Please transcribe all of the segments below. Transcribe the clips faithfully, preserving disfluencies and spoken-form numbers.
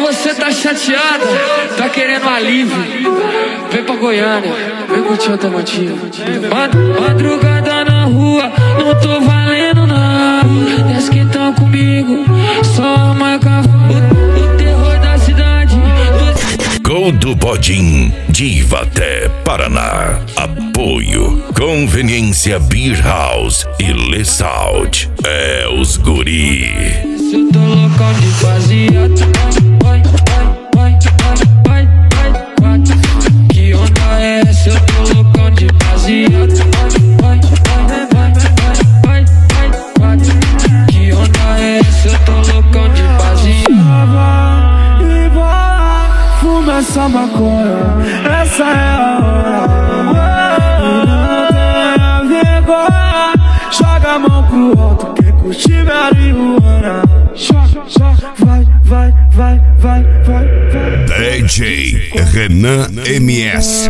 você tá chateada, tá querendo alívio, vem pra Goiânia, vem curtir outra motivo. Madrugada na rua, não tô valendo nada. Desce que tão comigo, só marca o, o terror da cidade. Gol do Bodim, Diva até Paraná. Apoio Conveniência Beer House e Le Salt. É os guri. Se eu tô loucão de vazia, vai, vai, vai, vai, vai, vai. Que onda é essa? Eu tô loucão de vazia, vai, vai, vai, vai, vai, vai. Que onda é essa? Eu tô loucão de vazia. E vai, fuma essa maconha, essa é a hora. Não tenha vergonha, joga a mão pro alto, quem curte marihuana. Vai, vai, vai, vai, vai, vai. D J Renan M S.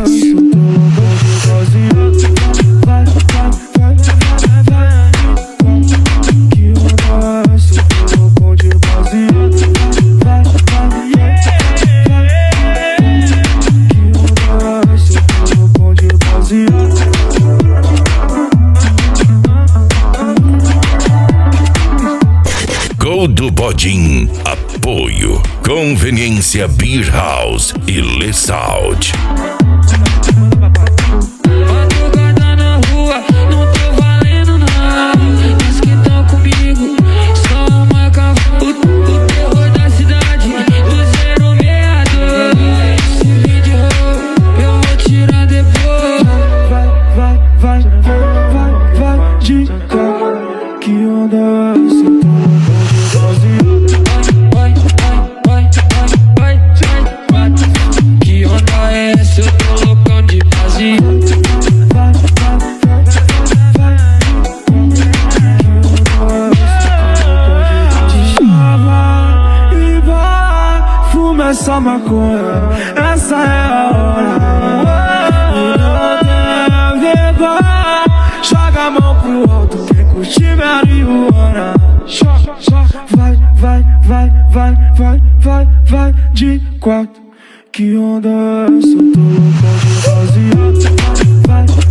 Gol do Bodim, apoio Conveniência Beer House e Le Salt. Madrugada na rua, não tô valendo nada. Diz que tão comigo, só marca o, o terror da cidade. Do zero meia dois. Se vir de roupa, eu vou tirar depois. Vai, vai, vai, vai, vai, vai, de cá. Que onda é essa? Vai, vai, vai, vai, vai, vai. Que onda é essa? Eu tô loucão de vazio. Vai, vai, vai, vai, vai. E vai, fuma essa maconha, essa é a hora. Não tenha vergonha, joga a mão pro alto, quem curte marihuana. Vai, vai, vai, vai, vai, vai, vai, de quatro. Que onda é essa? Eu tô loucão de vazia. Vai,